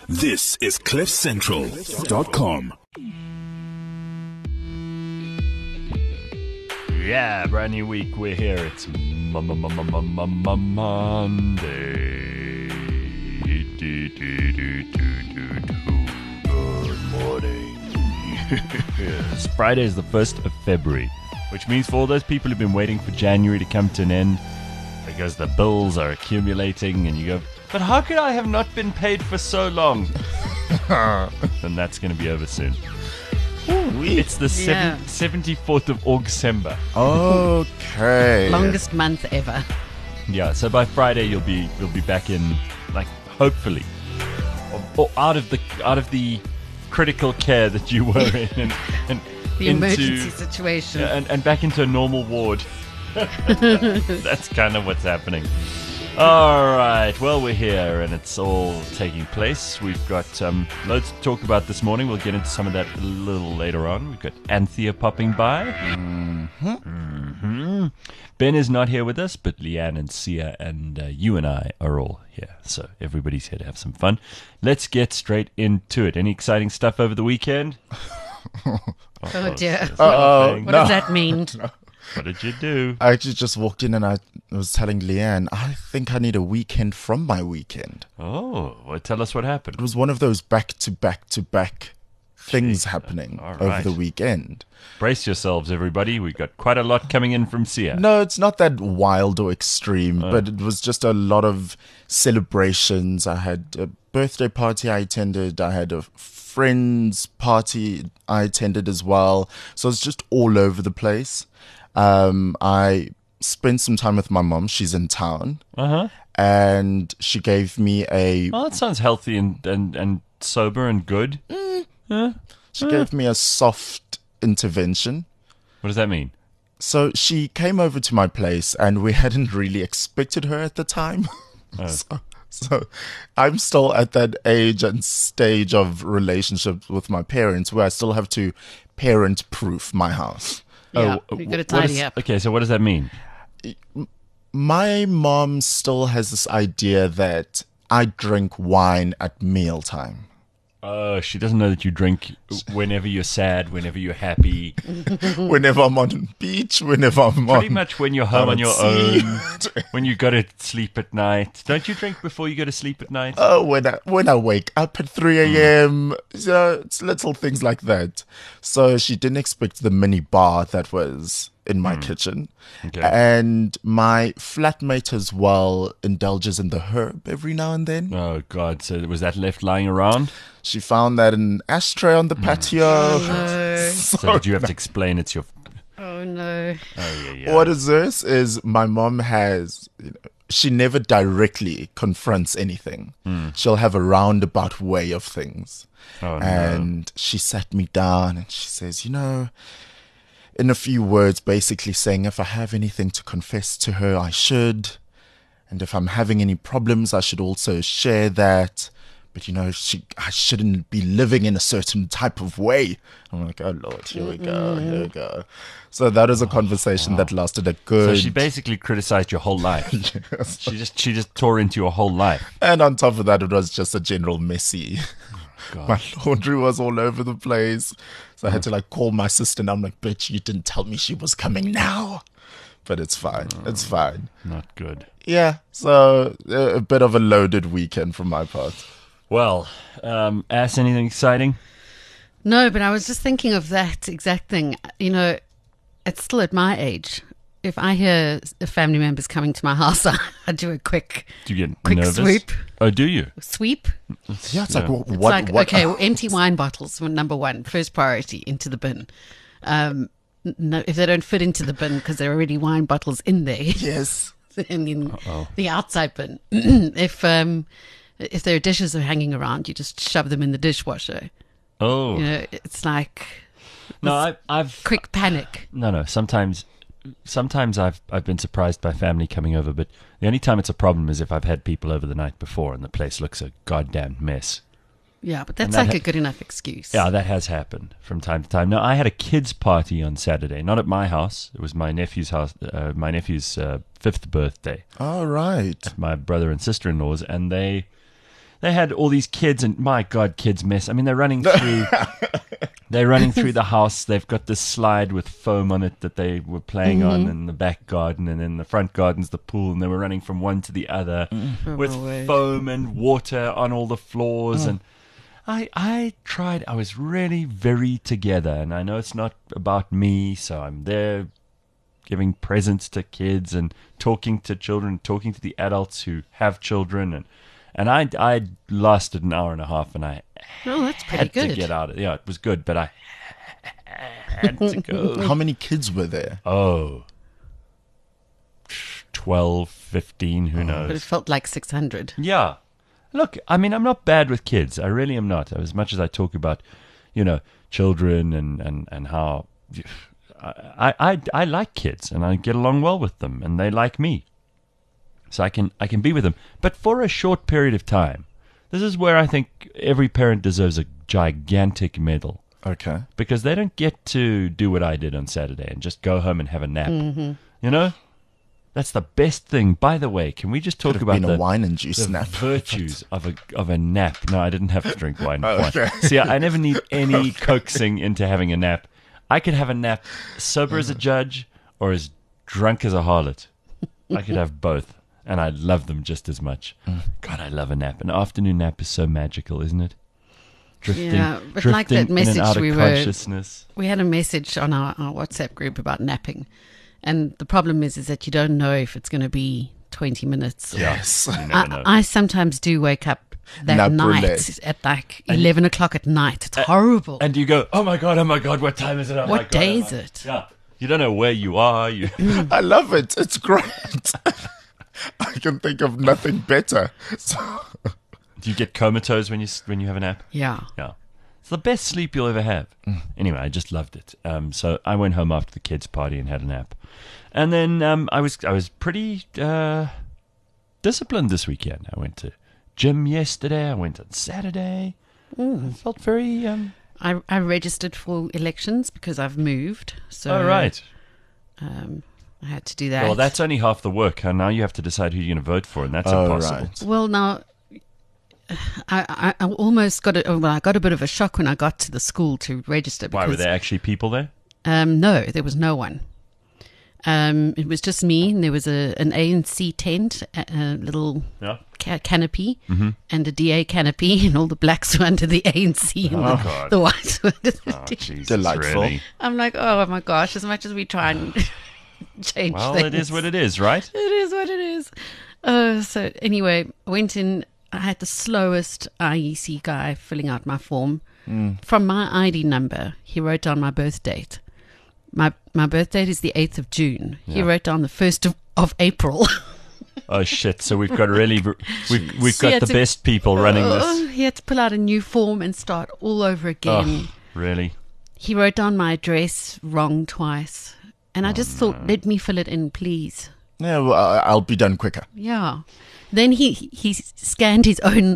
This is CliffCentral.com. Yeah, brand new week. We're here. It's Monday. Good morning. Yes, Friday is the 1st of February, which means for all those people who've been waiting for January to come to an end because the bills are accumulating and you go, but how could I have not been paid for so long? Then that's going to be over soon. It's the 74th of August. Okay. Longest month ever. Yeah, so by Friday you'll be back in, like, hopefully, or out of the critical care that you were in, and The emergency situation. and back into a normal ward. That's kind of what's happening. All right, well, we're here and it's all taking place. We've got loads to talk about this morning. We'll get into some of that a little later on. We've got Anthea popping by. Ben is not here with us, but Leanne and Sia and you and I are all here. So everybody's here to have some fun. Let's get straight into it. Any exciting stuff over the weekend? Oh dear. What What does that mean? What did you do? I actually just walked in and I was telling Leanne, I think I need a weekend from my weekend. Oh, well, tell us what happened. It was one of those back-to-back-to-back things happening all over right. the weekend. Brace yourselves, everybody. We've got quite a lot coming in from Sia. No, it's not that wild or extreme, but it was just a lot of celebrations. I had a birthday party I attended. I had a friend's party I attended as well. So it's just all over the place. I spent some time with my mom. She's in town. Uh-huh. And she gave me a... Well, that sounds healthy and sober and good. She gave me a soft intervention. What does that mean? So she came over to my place and we hadn't really expected her at the time. So I'm still at that age and stage of relationship with my parents where I still have to parent-proof my house. Yeah, we've got to tidy up. Okay, so what does that mean? My mom still has this idea that I drink wine at mealtime. She doesn't know that you drink whenever you're sad, whenever you're happy. Whenever I'm on the beach, whenever I'm Pretty much when you're home on your sea. own, when you go to sleep at night. Don't you drink before you go to sleep at night? Oh, when I wake up at 3 a.m., so it's little things like that. So she didn't expect the mini bar that was in my kitchen. Okay. And my flatmate as well indulges in the herb every now and then. Oh, God. So was that left lying around? She found that in an ashtray on the patio. So did you have to explain it's your... Oh no. Oh, yeah. What is this is my mom has... she never directly confronts anything. She'll have a roundabout way of things. Oh, no. And she sat me down and she says, in a few words, basically saying if I have anything to confess to her, I should. And if I'm having any problems, I should also share that. But, I shouldn't be living in a certain type of way. I'm like, oh, Lord, here we go. So that is a conversation that lasted a good... So she basically criticized your whole life. Yes. She just tore into your whole life. And on top of that, it was just a general messy... God. My laundry was all over the place. So I had to call my sister and I'm like, bitch, you didn't tell me she was coming now. But it's fine. It's fine. Not good. Yeah. So a bit of a loaded weekend from my part. Well, Ass, anything exciting? No, but I was just thinking of that exact thing. It's still at my age. If I hear a family member's coming to my house, I do a quick Do you get Quick nervous? swoop. Oh, do you? sweep. Yeah, it's Yeah. like, It's what? okay, well, empty wine bottles, number one, first priority, into the bin. No, if they don't fit into the bin because there are already wine bottles in there, Yes. and in the outside bin. If there are dishes are hanging around, you just shove them in the dishwasher. Oh. It's like No, I've quick panic. No. Sometimes I've been surprised by family coming over, but the only time it's a problem is if I've had people over the night before and the place looks a goddamn mess. Yeah, but that's that like a good enough excuse. Yeah, that has happened from time to time. Now, I had a kids' party on Saturday, not at my house. It was my nephew's house, my nephew's 5th birthday. All right. My brother and sister-in-laws, and they they had all these kids, and my God, kids mess. I mean, they're running through. They're running through the house. They've got this slide with foam on it that they were playing on in the back garden, and in the front garden's the pool, and they were running from one to the other with foam and water on all the floors. And I tried. I was really very together, and I know it's not about me, so I'm there giving presents to kids and talking to children, talking to the adults who have children, and I lasted an hour and a half, and I that's pretty had to good. get out. Yeah, it was good, but I had to go. How many kids were there? Oh, 12, 15, who But it knows? felt like 600. Yeah. Look, I mean, I'm not bad with kids. I really am not. As much as I talk about, children and how I like kids, and I get along well with them, and they like me. So I can be with them. But for a short period of time, this is where I think every parent deserves a gigantic medal. Okay. Because they don't get to do what I did on Saturday and just go home and have a nap. You know? That's the best thing. By the way, can we just talk Could have about been the a wine and juice the nap. virtues of a nap? No, I didn't have to drink wine. okay. See, I never need any coaxing into having a nap. I could have a nap sober as a judge or as drunk as a harlot. I could have both, and I love them just as much. God, I love a nap. An afternoon nap is so magical, isn't it? Drifting, Yeah, but like that drifting in and message out of we wrote- consciousness. We had a message on our WhatsApp group about napping. And the problem is that you don't know if it's going to be 20 minutes. Yes. You never know. I sometimes do wake up that Nap night roulette. at like 11 o'clock at night. It's horrible. And you go, oh my God, what time is it? Oh my What God, day oh is my-" it? Yeah. You don't know where you are. You I love it. It's great. I can think of nothing better. So, Do you get comatose when you have a nap? Yeah. Yeah. It's the best sleep you'll ever have. Anyway, I just loved it. So I went home after the kids' party and had a nap. And then I was pretty disciplined this weekend. I went to gym yesterday. I went on Saturday. I felt very... I registered for elections because I've moved. So oh, right. I had to do that. Well, that's only half the work. And now you have to decide who you're going to vote for, and that's impossible. right. Well, now, I almost got I got a bit of a shock when I got to the school to register. Why, were because, there actually people there? No, there was no one. It was just me, and there was an ANC tent, a little Yeah. canopy, and a DA canopy, and all the blacks were under the ANC, and God. the whites were under the Oh, DA. Jesus, Delightful. really? I'm like, oh my gosh, as much as we try and change Well, things. it is what it is, right? It is what it is. So anyway, I went in. I had the slowest IEC guy filling out my form. From my ID number, he wrote down my birth date. My birth date is the 8th of June. He Yeah. wrote down the 1st of April. Oh shit! So we've got really we've So you got had the to- best people running this. He had to pull out a new form and start all over again. Oh, really? He wrote down my address wrong twice. And I just thought, let me fill it in, please. yeah, well, I'll be done quicker. Yeah. Then he scanned his own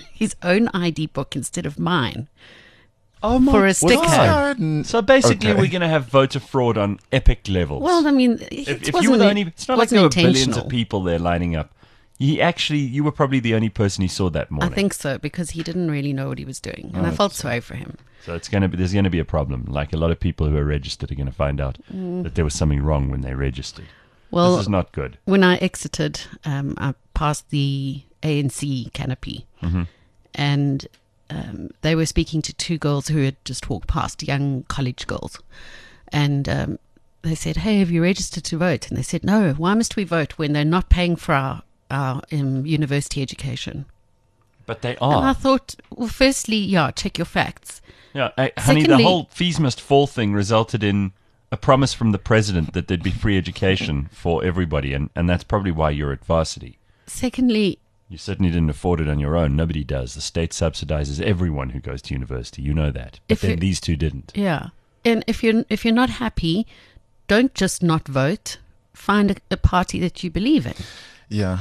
ID book instead of mine Oh my for a sticker. God. So basically, Okay. we're going to have voter fraud on epic levels. Well, I mean, if you were the only, it's not like there were billions of intentional. people there lining up. You were probably the only person he saw that I morning. think so, because he didn't really know what he was doing, and I felt sorry for him. So there's going to be a problem. Like a lot of people who are registered are going to find out that there was something wrong when they registered. Well, This is not good. when I exited, I passed the ANC canopy, and they were speaking to two girls who had just walked past, young college girls, and they said, "Hey, have you registered to vote?" And they said, "No. Why must we vote when they're not paying for our university education?" But they And I are. thought, well, firstly, yeah, check your facts. Yeah, honey, the Secondly- whole fees must fall thing resulted in a promise from the president that there'd be free education for everybody, and that's probably why you're at varsity. Secondly, You certainly didn't afford it on your own. Nobody does. The state subsidizes everyone who goes to university. You know that. But If then you- these two didn't. yeah, and if you're not happy, don't just not vote. Find a party that you believe in. Yeah.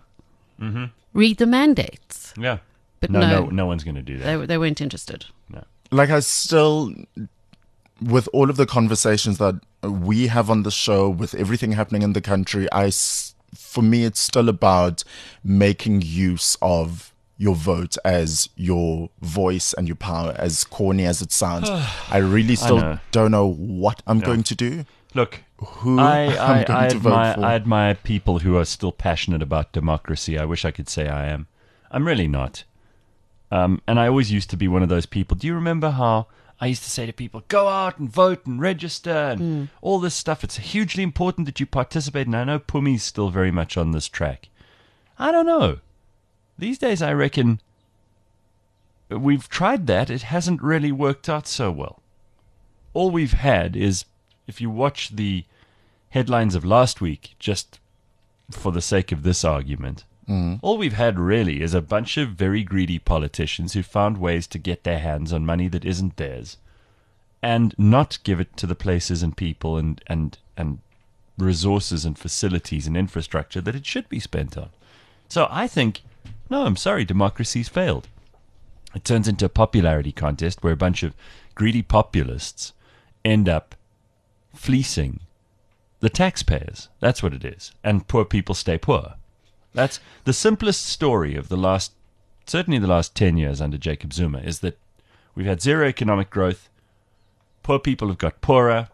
Read the mandates. Yeah. But no one's going to do that. They weren't interested. No. Like I still, with all of the conversations that we have on the show, with everything happening in the country, for me, it's still about making use of your vote as your voice and your power, as corny as it sounds. I really still know. don't know what I'm going to do. Look, Who I I'm going to vote for. I admire people who are still passionate about democracy. I wish I could say I am. I'm really not. And I always used to be one of those people. Do you remember how I used to say to people, go out and vote and register and all this stuff? It's hugely important that you participate. And I know Pumi's still very much on this track. I don't know. These days, I reckon we've tried that. It hasn't really worked out so well. All we've had is, if you watch the headlines of last week, just for the sake of this argument, all we've had really is a bunch of very greedy politicians who found ways to get their hands on money that isn't theirs and not give it to the places and people and resources and facilities and infrastructure that it should be spent on. So I think, no, I'm sorry, democracy's failed. It turns into a popularity contest where a bunch of greedy populists end up fleecing the taxpayers. That's what it is. And poor people stay poor. That's the simplest story of certainly the last 10 years under Jacob Zuma, is that we've had zero economic growth. Poor people have got poorer.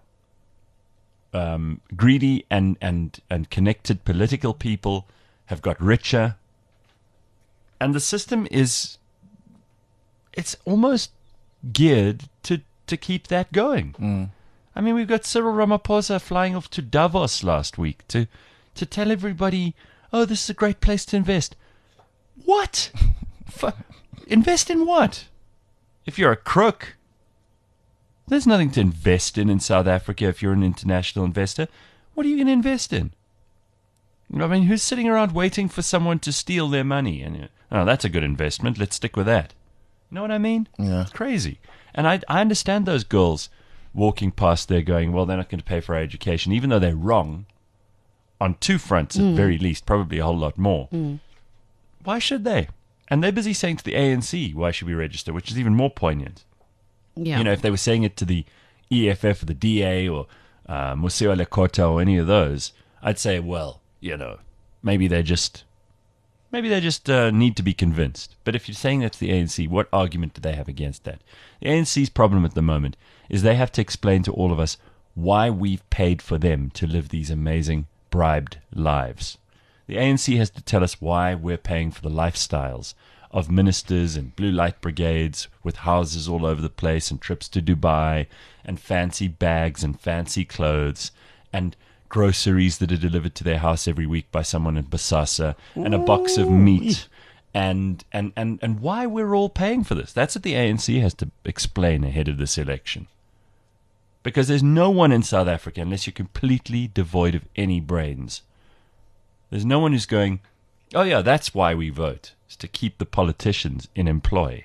Greedy and connected political people have got richer. And the system it's almost geared to keep that going. I mean, we've got Cyril Ramaphosa flying off to Davos last week to tell everybody, oh, this is a great place to invest. What? Invest in what? If you're a crook, there's nothing to invest in South Africa if you're an international investor. What are you going to invest in? I mean, who's sitting around waiting for someone to steal their money? And oh, that's a good investment. Let's stick with that. You know what I mean? Yeah. It's crazy. And I understand those girls walking past there going, well, they're not going to pay for our education, even though they're wrong on two fronts at very least, probably a whole lot more. Why should they? And they're busy saying to the ANC, why should we register, which is even more poignant. Yeah. You know, if they were saying it to the EFF or the DA or Museo Lekota or any of those, I'd say, well, you know, maybe they just need to be convinced. But if you're saying that to the ANC, what argument do they have against that? The ANC's problem at the moment is they have to explain to all of us why we've paid for them to live these amazing bribed lives. The ANC has to tell us why we're paying for the lifestyles of ministers and blue light brigades with houses all over the place and trips to Dubai and fancy bags and fancy clothes and groceries that are delivered to their house every week by someone in Bosasa and a box of meat and why we're all paying for this. That's what the ANC has to explain ahead of this election. Because there's no one in South Africa, unless you're completely devoid of any brains, there's no one who's going, oh yeah, that's why we vote, is to keep the politicians in employ.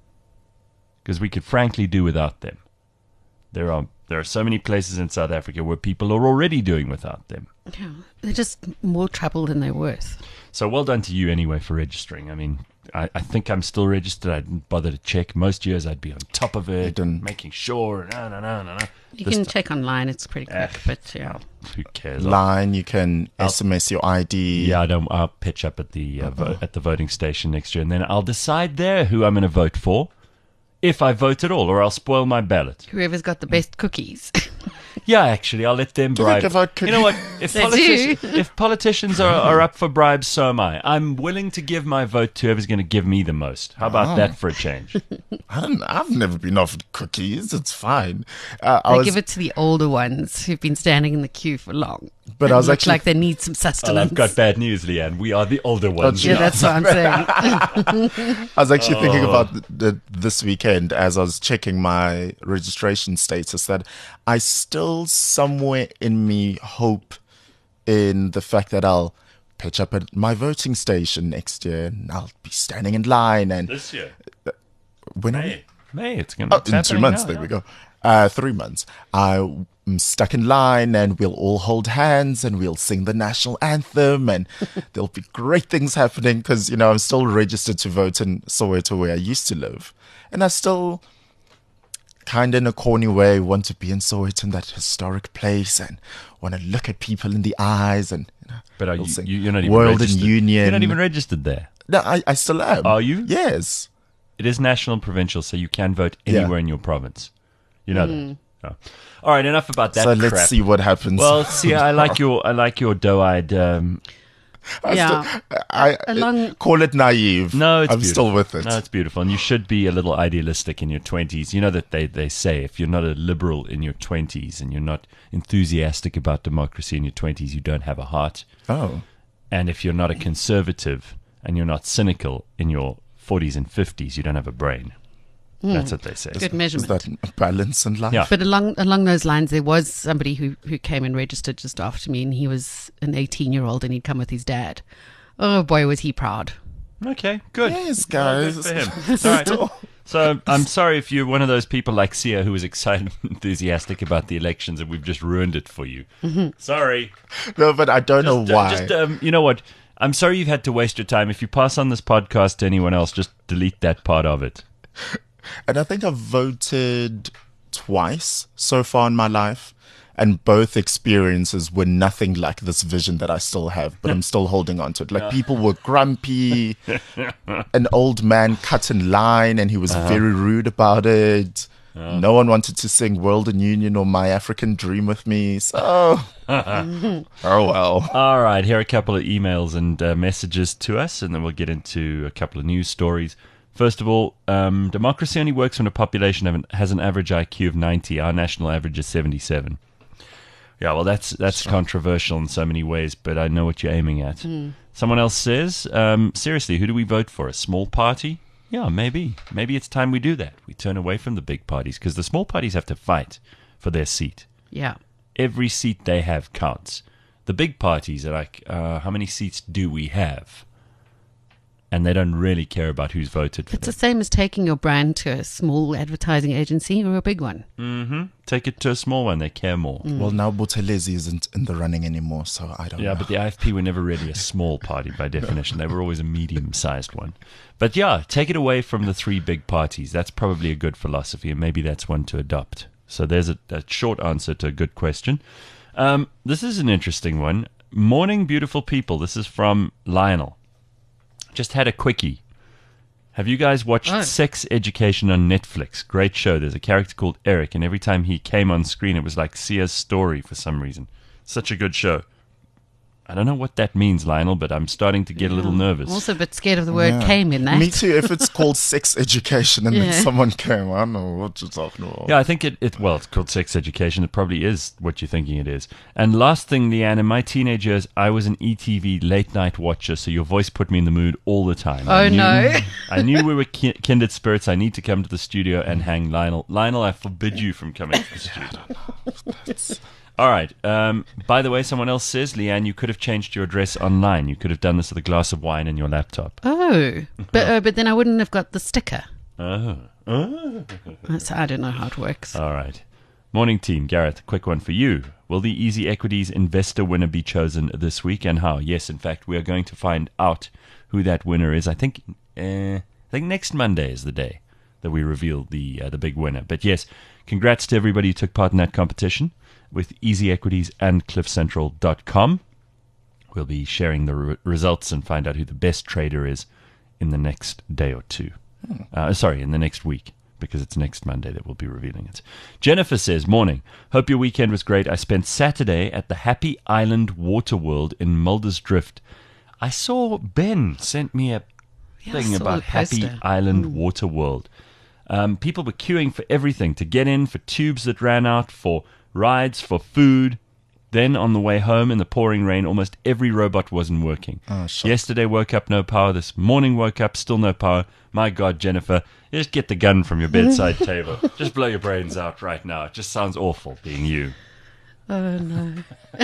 Because we could frankly do without them. There are so many places in South Africa where people are already doing without them. Yeah, they're just more trouble than they're worth. So well done to you anyway for registering. I mean, I think I'm still registered. I didn't bother to check. Most years I'd be on top of it, making sure. No. You can check online. It's pretty quick, but yeah. Who cares? Line, you can SMS your ID. Yeah, I'll pitch up at the at the voting station next year, and then I'll decide there who I'm going to vote for, if I vote at all, or I'll spoil my ballot. Whoever's got the best cookies. Yeah, actually, I'll let them Do they bribe. give out You know what? If, They if politicians are up for bribes, so am I. I'm willing to give my vote to whoever's going to give me the most. How about that for a change? I've never been offered cookies. It's fine. They give it to the older ones who've been standing in the queue for long. But I was look actually like they need some Well, sustenance. I've got bad news, Leanne. We are the older ones. Yeah, that's what I'm saying. I was actually thinking about this weekend as I was checking my registration status that I still somewhere in me hope in the fact that I'll pitch up at my voting station next year and I'll be standing in line. And This year. when are we? May. It's going to be In 2 months, there we go. 3 months. I'm stuck in line and we'll all hold hands and we'll sing the national anthem and there'll be great things happening because, you know, I'm still registered to vote in Soweto where I used to live. And I still kind of in a corny way want to be in Soweto, in that historic place, and want to look at people in the eyes and, you know, But we'll sing you're not even World registered. in Union. You're not even registered there. No, I still am. Are you? Yes. It is national and provincial, so you can vote anywhere in your province. You know that. Oh. All right, enough about that. So crap. let's see what happens. Well, see, I like your doe-eyed. Call it naive. No, it's I'm beautiful. still with it. No, it's beautiful, and you should be a little idealistic in your 20s. You know that they say if you're not a liberal in your 20s and you're not enthusiastic about democracy in your 20s, you don't have a heart. Oh. And if you're not a conservative and you're not cynical in your 40s and 50s, you don't have a brain. That's what they say. Good Is measurement. that a balance in life? Yeah. But along those lines, there was somebody who came and registered just after me, and he was an 18-year-old, and he'd come with his dad. Oh boy, was he proud! Okay, good. Yes, Well, guys. good for him. All right. So I'm sorry if you're one of those people like Sia who was excited and enthusiastic about the elections and we've just ruined it for you. Sorry. No, but I don't know why. You know what? I'm sorry you've had to waste your time. If you pass on this podcast to anyone else, just delete that part of it. And I think I've voted twice so far in my life. And both experiences were nothing like this vision that I still have, but I'm still holding on to it. Like, people were grumpy. An old man cut in line and he was very rude about it. No one wanted to sing World in Union or My African Dream with me. So, oh well. All right, here are a couple of emails and messages to us, and then we'll get into a couple of news stories. First of all, democracy only works when a population has an average IQ of 90. Our national average is 77. Yeah, well, that's controversial in so many ways, but I know what you're aiming at. Someone else says, seriously, who do we vote for? A small party? Yeah, maybe. Maybe it's time we do that. We turn away from the big parties, because the small parties have to fight for their seat. Yeah. Every seat they have counts. The big parties are like, how many seats do we have? And they don't really care about who's voted for It's them. the same as taking your brand to a small advertising agency or a big one. Take it to a small one, they care more. Well, now Buthelezi isn't in the running anymore, so I don't know. Yeah, but the IFP were never really a small party by definition. They were always a medium-sized one. But yeah, take it away from the three big parties. That's probably a good philosophy, and maybe that's one to adopt. So there's a short answer to a good question. This is an interesting one. Morning, beautiful people. This is from Lionel. Just had a quickie. Have you guys watched Sex Education on Netflix? Great show. There's a character called Eric, and every time he came on screen, it was like Sia's story for some reason. Such a good show. I don't know what that means, Lionel, but I'm starting to get a little nervous. I'm also a bit scared of the word came in that. Me too. If it's called sex education and then someone came, I don't know what you're talking about. Yeah, I think well, it's called Sex Education. It probably is what you're thinking it is. And last thing, Leanne, in my teenage years, I was an ETV late-night watcher, so your voice put me in the mood all the time. No. I knew we were kindred spirits. I need to come to the studio and hang Lionel. Lionel, I forbid you from coming to the studio. All right. By the way, someone else says, Leanne, you could have changed your address online. You could have done this with a glass of wine and your laptop. Oh, but then I wouldn't have got the sticker. Oh. So I don't know how it works. All right. Morning, team. Gareth, a quick one for you. Will the Easy Equities investor winner be chosen this week, and how? Yes, in fact, we are going to find out who that winner is. I think next Monday is the day that we reveal the big winner. But yes, congrats to everybody who took part in that competition with Easy Equities and CliffCentral.com. We'll be sharing the results and find out who the best trader is in the next day or two. In the next week, because it's next Monday that we'll be revealing it. Jennifer says, morning. Hope your weekend was great. I spent Saturday at the Happy Island Water World in Mulder's Drift. I saw Ben sent me a thing about Happy Island Water World. People were queuing for everything, to get in, for tubes that ran out, for rides, for food. Then on the way home in the pouring rain, almost every robot wasn't working. Yesterday woke up, no power. This morning woke up, still no power. My God, Jennifer, just get the gun from your bedside table. Just blow your brains out right now. It just sounds awful being you. Oh, no.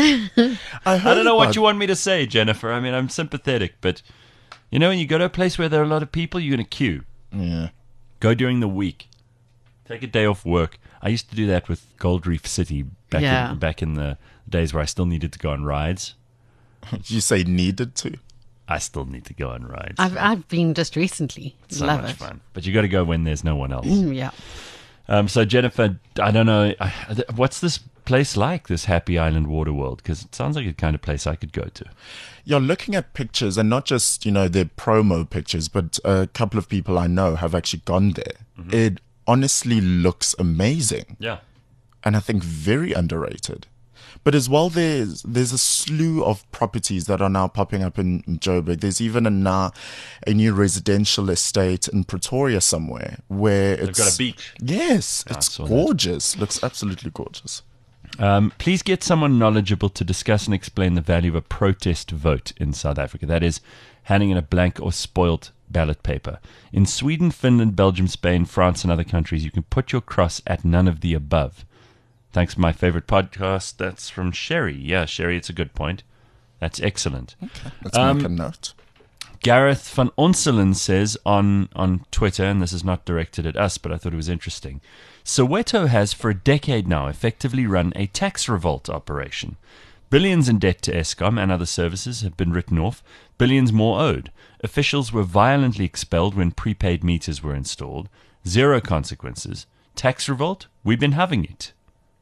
I don't know what you want me to say, Jennifer. I mean, I'm sympathetic, but you know, when you go to a place where there are a lot of people, you're going to queue. Yeah. Go during the week. Take a day off work. I used to do that with Gold Reef City back in the days where I still needed to go on rides. Did you say needed to? I still need to go on rides. I've been just recently. So Love much it. fun. But you got to go when there's no one else. Yeah. So Jennifer, I don't know, what's this place like, this Happy Island Waterworld? Because it sounds like the kind of place I could go to. You're looking at pictures, and not just, their promo pictures, but a couple of people I know have actually gone there. Mm-hmm. It honestly looks amazing. Yeah. And I think very underrated. But as well, there's a slew of properties that are now popping up in Joburg. There's even a new residential estate in Pretoria somewhere where They've got a beach. Yes, I it's saw that. gorgeous. Looks absolutely gorgeous. Please get someone knowledgeable to discuss and explain the value of a protest vote in South Africa. That is, handing in a blank or spoilt ballot paper. In Sweden, Finland, Belgium, Spain, France, and other countries, you can put your cross at none of the above. Thanks for my favorite podcast. That's from Sherry. Yeah, Sherry, it's a good point. That's excellent. Okay, let's make a note. Gareth van Onselen says on Twitter, and this is not directed at us, but I thought it was interesting. Soweto has for a decade now effectively run a tax revolt operation. Billions in debt to Eskom and other services have been written off, billions more owed. Officials were violently expelled when prepaid meters were installed. Zero consequences. Tax revolt? We've been having it.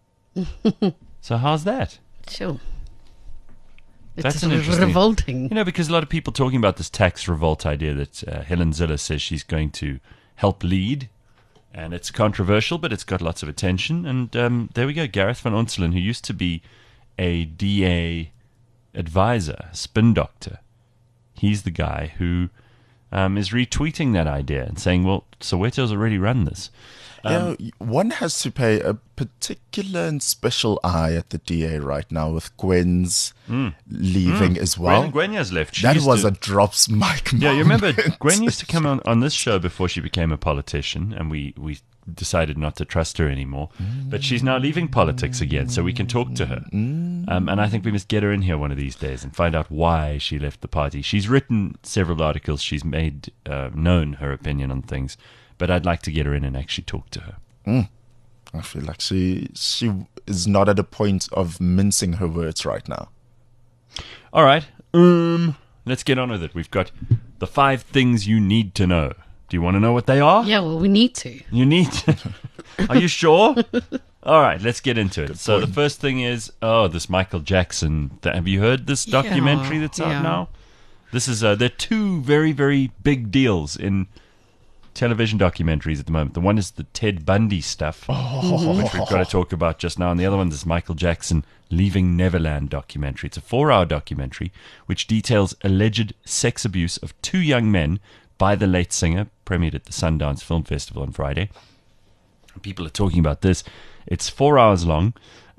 So how's that? Sure. That's It's an interesting- revolting. Because a lot of people talking about this tax revolt idea that Helen Zille says she's going to help lead, and it's controversial, but it's got lots of attention. And there we go, Gareth van Onselen, who used to be a DA advisor, spin doctor. He's the guy who is retweeting that idea and saying, well, Soweto's already run this. One has to pay a particular and special eye at the DA right now with Gwen's leaving as well. Gwen has left. She That used was to- a drops mic Yeah, you remember moment. Gwen used to come on this show before she became a politician, and we decided not to trust her anymore. But she's now leaving politics again, so we can talk to her. And I think we must get her in here one of these days and find out why she left the party. She's written several articles. She's made known her opinion on things. But I'd like to get her in and actually talk to her. I feel like she is not at a point of mincing her words right now. All right. Let's get on with it. We've got the 5 things you need to know. Do you want to know what they are? Yeah, well, we need to. You need to. Are you sure? All right, let's get into it. So the first thing is, this Michael Jackson. Have you heard this documentary that's out now? This is there are 2 very, very big deals in television documentaries at the moment. The one is the Ted Bundy stuff, which we've got to talk about just now, and the other one is Michael Jackson Leaving Neverland documentary. It's a 4-hour documentary which details alleged sex abuse of 2 young men by the late singer, premiered at the Sundance Film Festival on Friday. People are talking about this. It's 4 hours long.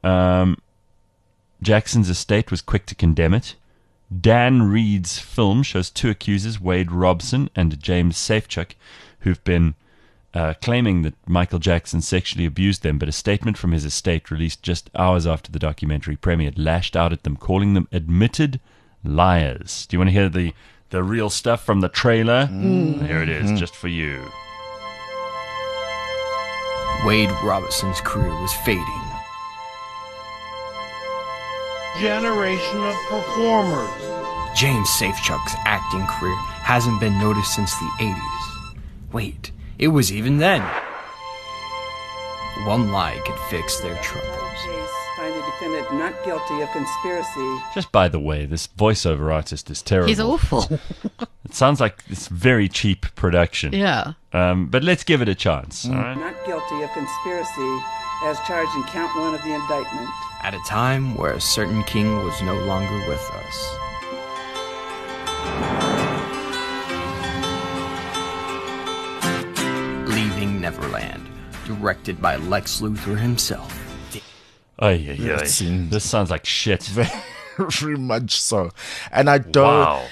Jackson's estate was quick to condemn it. Dan Reed's film shows 2 accusers, Wade Robson and James Safechuck, who've been claiming that Michael Jackson sexually abused them, but a statement from his estate released just hours after the documentary premiered lashed out at them, calling them admitted liars. Do you want to hear the real stuff from the trailer? Here it is, just for you. Wade Robinson's career was fading. Generation of performers. James Safechuck's acting career hasn't been noticed since the 80s. Wait, it was even then. One lie could fix their troubles. Find the defendant not guilty of conspiracy. Just by the way, this voiceover artist is terrible. He's awful. It sounds like it's very cheap production. Yeah. But let's give it a chance. All right. Not guilty of conspiracy as charged in count 1 of the indictment. At a time where a certain king was no longer with us. Leaving Neverland, directed by Lex Luthor himself. It seems- This sounds like shit. Very much so. And I don't... Wow.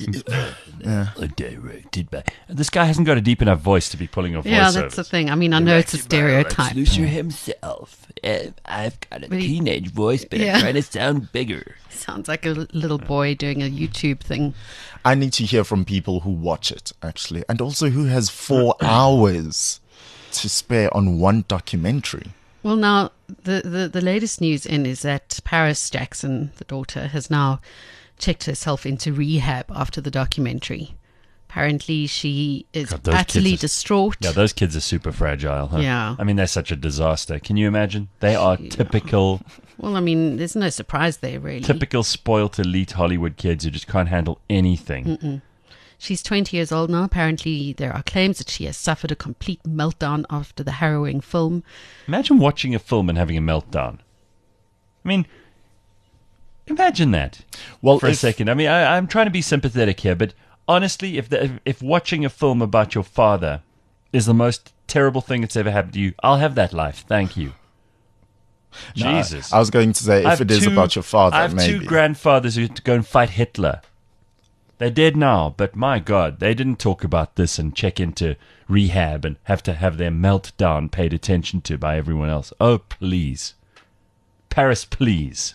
Directed by... This guy hasn't got a deep enough voice to be pulling off Yeah, voiceovers. that's the thing. I mean, I know it's a stereotype. Luthor himself. I've got a But he- teenage voice, but Yeah. I'm trying to sound bigger. Sounds like a little boy doing a YouTube thing. I need to hear from people who watch it, actually, and also who has 4 hours to spare on one documentary. Well, now, the latest news in is that Paris Jackson, the daughter, has now checked herself into rehab after the documentary. Apparently, she is God, those utterly kids are- distraught. Yeah, those kids are super fragile, huh? Yeah. I mean, they're such a disaster. Can you imagine? They are typical Well, I mean, there's no surprise there, really. typical spoilt elite Hollywood kids who just can't handle anything. She's 20 years old now. Apparently, there are claims that she has suffered a complete meltdown after the harrowing film. Imagine watching a film and having a meltdown. I mean, imagine that Well, for a if- second. I mean, I'm trying to be sympathetic here, but honestly, if watching a film about your father is the most terrible thing that's ever happened to you, I'll have that life. Thank you. No, Jesus. I was going to say, I if have it is about your father, I have maybe. two grandfathers who had to go and fight Hitler. They're dead now, but my God, they didn't talk about this and check into rehab and have to have their meltdown paid attention to by everyone else. Oh, please. Paris, please.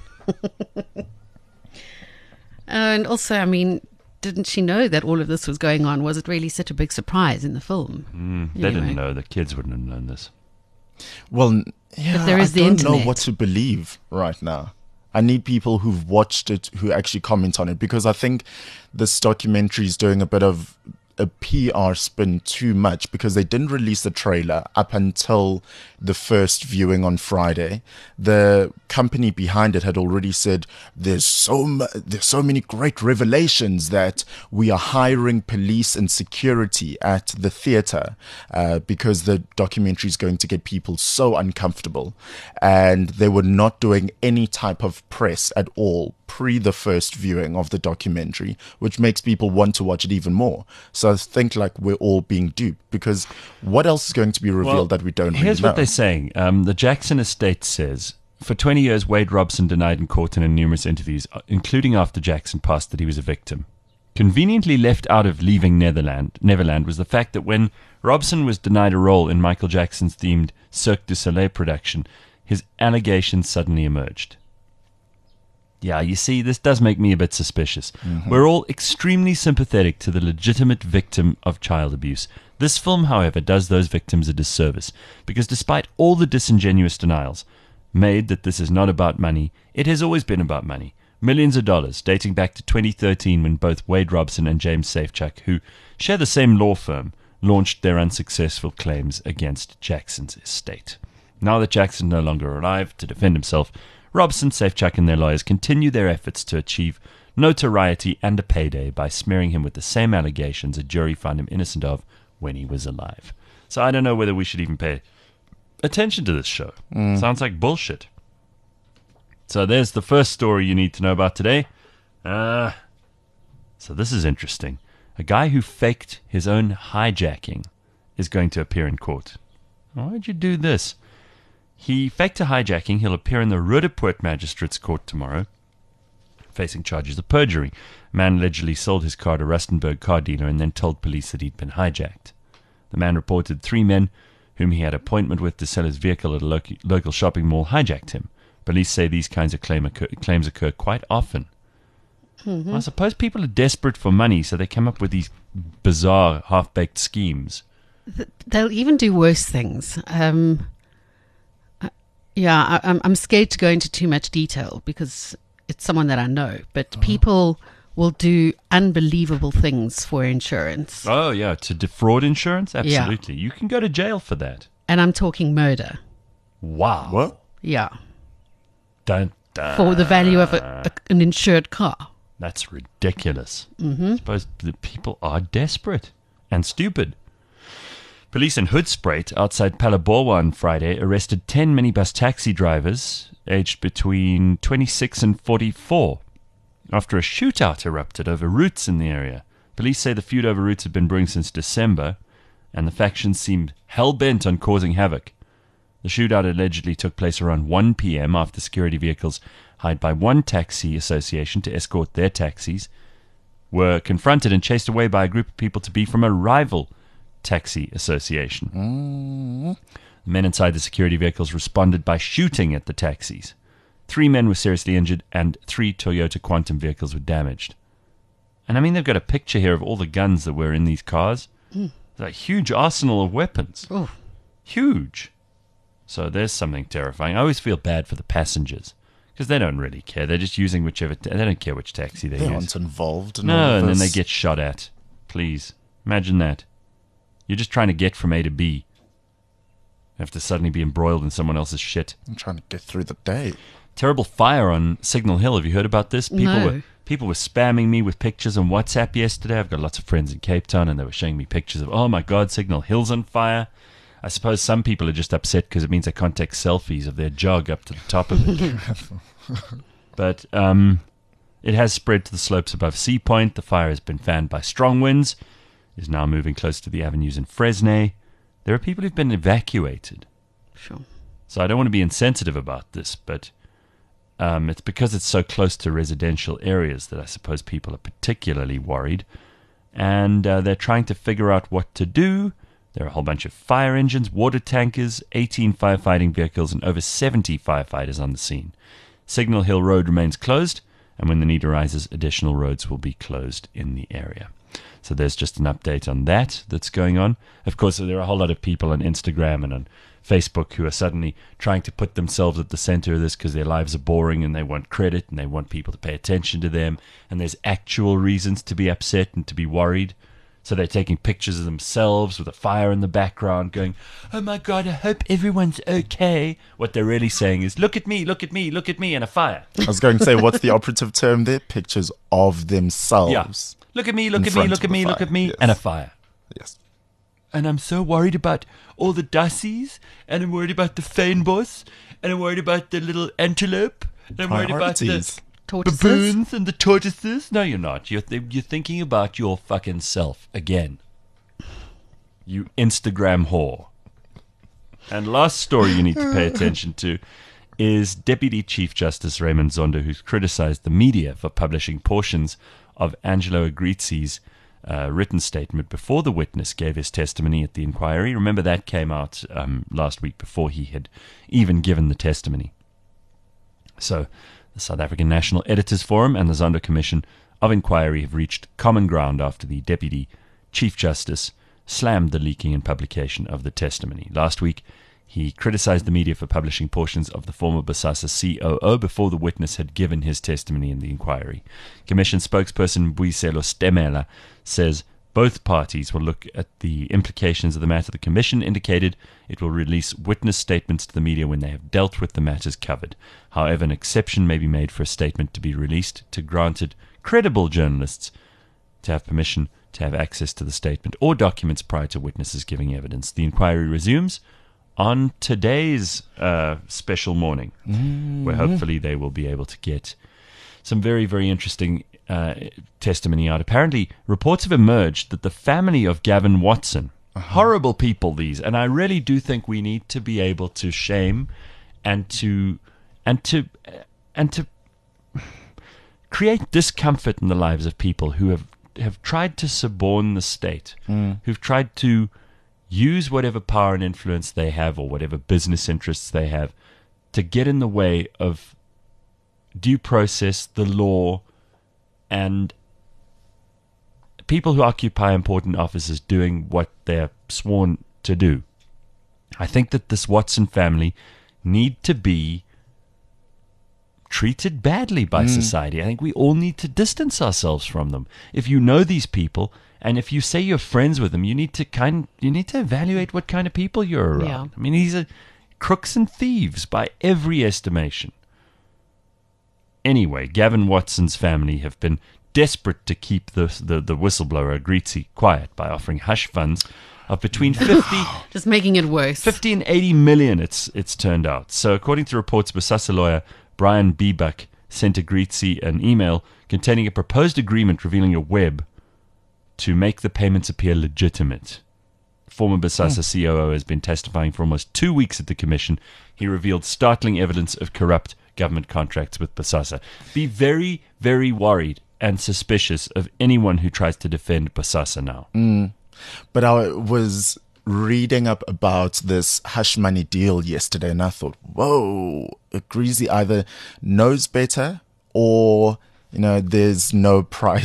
And also, I mean, didn't she know that all of this was going on? Was it really such a big surprise in the film? They Anyway. didn't know. The kids wouldn't have known this. Well, yeah, there is I the don't internet. know what to believe right now. I need people who've watched it who actually comment on it, because I think this documentary is doing a bit of a PR spin too much, because they didn't release the trailer up until the first viewing on Friday. The company behind it had already said there's so many great revelations that we are hiring police and security at the theater because the documentary is going to get people so uncomfortable, and they were not doing any type of press at all pre the first viewing of the documentary, which makes people want to watch it even more. So I think like we're all being duped, because what else is going to be revealed that we don't really Here's know? what they're saying. The Jackson estate says, for 20 years, Wade Robson denied in court and in numerous interviews, including after Jackson passed, that he was a victim. Conveniently left out of Leaving Neverland was the fact that when Robson was denied a role in Michael Jackson's themed Cirque du Soleil production, his allegations suddenly emerged. Yeah, you see, this does make me a bit suspicious. We're all extremely sympathetic to the legitimate victim of child abuse. This film, however, does those victims a disservice, because despite all the disingenuous denials made that this is not about money, it has always been about money. Millions of dollars, dating back to 2013 when both Wade Robson and James Safechuck, who share the same law firm, launched their unsuccessful claims against Jackson's estate. Now that Jackson is no longer alive to defend himself, Robson, Safechuck, and their lawyers continue their efforts to achieve notoriety and a payday by smearing him with the same allegations a jury found him innocent of when he was alive. So I don't know whether we should even pay attention to this show. Sounds like bullshit. So there's the first story you need to know about today. So this is interesting. A guy who faked his own hijacking is going to appear in court. Why'd you do this? He faked a hijacking. He'll appear in the Roodepoort Magistrates Court tomorrow, facing charges of perjury. A man allegedly sold his car to Rustenburg car dealer and then told police that he'd been hijacked. The man reported 3 men whom he had appointment with to sell his vehicle at a local shopping mall hijacked him. Police say these kinds of claims occur quite often. I suppose people are desperate for money, so they come up with these bizarre, half-baked schemes. They'll even do worse things. I'm scared to go into too much detail because it's someone that I know. But people will do unbelievable things for insurance. Oh, yeah, to defraud insurance? Absolutely. You can go to jail for that. And I'm talking murder. Wow. What? Yeah. Dun, dun. For the value of an insured car. That's ridiculous. I suppose the people are desperate and stupid. Police in Hoedspruit outside Palabora on Friday arrested 10 minibus taxi drivers aged between 26 and 44 after a shootout erupted over routes in the area. Police say the feud over routes had been brewing since December, and the factions seemed hell-bent on causing havoc. The shootout allegedly took place around 1 p.m. after security vehicles hired by one taxi association to escort their taxis were confronted and chased away by a group of people to be from a rival taxi association. The men inside the security vehicles responded by shooting at the taxis. 3 men were seriously injured and 3 Toyota Quantum vehicles were damaged. And I mean, they've got a picture here of all the guns that were in these cars. It's a huge arsenal of weapons. Oh. Huge. So there's something terrifying. I always feel bad for the passengers because they don't really care. They're just using whichever. They don't care which taxi they They use. aren't involved in No, all of and then they this. get shot at. Please. Imagine that. You're just trying to get from A to B. You have to suddenly be embroiled in someone else's shit. I'm trying to get through the day. Terrible fire on Signal Hill. Have you heard about this? No. People were spamming me with pictures on WhatsApp yesterday. I've got lots of friends in Cape Town, and they were showing me pictures of, oh my God, Signal Hill's on fire. I suppose some people are just upset because it means they can't take selfies of their jog up to the top of it. But it has spread to the slopes above Sea Point. The fire has been fanned by strong winds, is now moving close to the avenues in Fresnay. There are people who've been evacuated. Sure. So I don't want to be insensitive about this, but it's because it's so close to residential areas that I suppose people are particularly worried. And they're trying to figure out what to do. There are a whole bunch of fire engines, water tankers, 18 firefighting vehicles, and over 70 firefighters on the scene. Signal Hill Road remains closed, and when the need arises, additional roads will be closed in the area. So there's just an update on that's going on. Of course, there are a whole lot of people on Instagram and on Facebook who are suddenly trying to put themselves at the center of this because their lives are boring and they want credit and they want people to pay attention to them. And there's actual reasons to be upset and to be worried. So they're taking pictures of themselves with a fire in the background going, oh my God, I hope everyone's okay. What they're really saying is, look at me, look at me, look at me, and a fire. I was going to say, what's the operative term there? Pictures of themselves. Yeah. Look at me, look at me, look at me, look at me, Yes. and a fire. Yes. And I'm so worried about all the dassies, and I'm worried about the fynbos, and I'm worried about the little antelope, and I'm worried about the Priorities. Tortoises. baboons and the tortoises. No, you're not. You're thinking about your fucking self again. You Instagram whore. And last story you need to pay attention to is Deputy Chief Justice Raymond Zondo, who's criticized the media for publishing portions of Angelo Agrizi's written statement before the witness gave his testimony at the inquiry. Remember, that came out last week before he had even given the testimony. So the South African National Editors Forum and the Zondo Commission of Inquiry have reached common ground after the Deputy Chief Justice slammed the leaking and publication of the testimony. Last week, he criticized the media for publishing portions of the former Bosasa COO before the witness had given his testimony in the inquiry. Commission spokesperson Mbuyiselo Stemela says both parties will look at the implications of the matter. The Commission indicated it will release witness statements to the media when they have dealt with the matters covered. However, an exception may be made for a statement to be released to granted credible journalists to have permission to have access to the statement or documents prior to witnesses giving evidence. The inquiry resumes on today's special morning, where hopefully they will be able to get some very, very interesting testimony out. Apparently, reports have emerged that the family of Gavin Watson, horrible people these, and I really do think we need to be able to shame and to create discomfort in the lives of people who have tried to suborn the state, who've tried to use whatever power and influence they have or whatever business interests they have to get in the way of due process, the law, and people who occupy important offices doing what they're sworn to do. I think that this Watson family need to be treated badly by society. I think we all need to distance ourselves from them. If you know these people, and if you say you're friends with them, you need to evaluate what kind of people you're around. Yeah. I mean, these are crooks and thieves by every estimation. Anyway, Gavin Watson's family have been desperate to keep the whistleblower Agrizi quiet by offering hush funds of between 50 Just making it worse. 50 and 80 million, it's turned out. So according to reports, Bosasa lawyer Brian Bebuck sent Agrizi an email containing a proposed agreement revealing a web to make the payments appear legitimate. Former Bosasa COO has been testifying for almost 2 weeks at the commission. He revealed startling evidence of corrupt government contracts with Bosasa. Be very, very worried and suspicious of anyone who tries to defend Bosasa now. But I was reading up about this hush money deal yesterday, and I thought, whoa, Agrizi either knows better or, there's no price